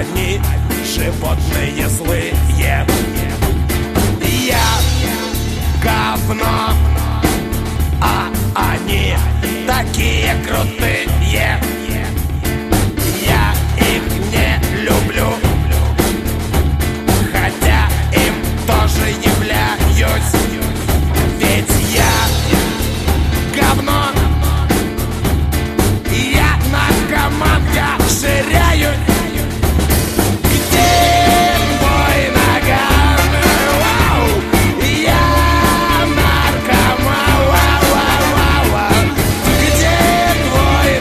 они животные злые. Я говно, а они такие крутые. Я их не люблю, хотя им тоже являюсь. Ведь я говно, я наркоман, я ширяю. Где твой наган? Вау! Я наркоман. Вау-вау-вау-вау. Где твой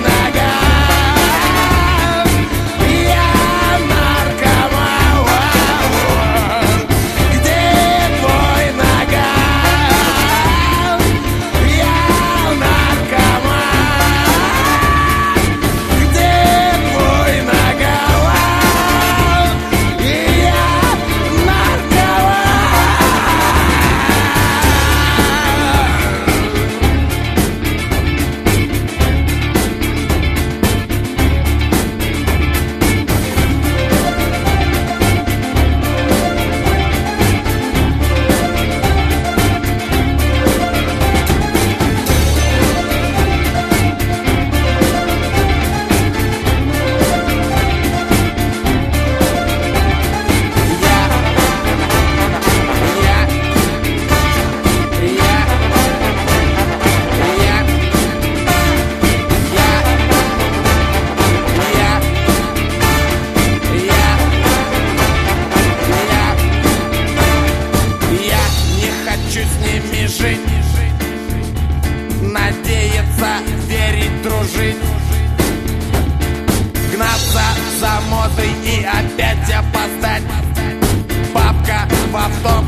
наган? Я наркоман. Вау-вау. Где твой наган? Я наркоман. Где твой наган? И я наркоман. Я не хочу с ними жить, надеяться, верить, дружить, гнаться за модой и опять опоздать. Бабка в автобусе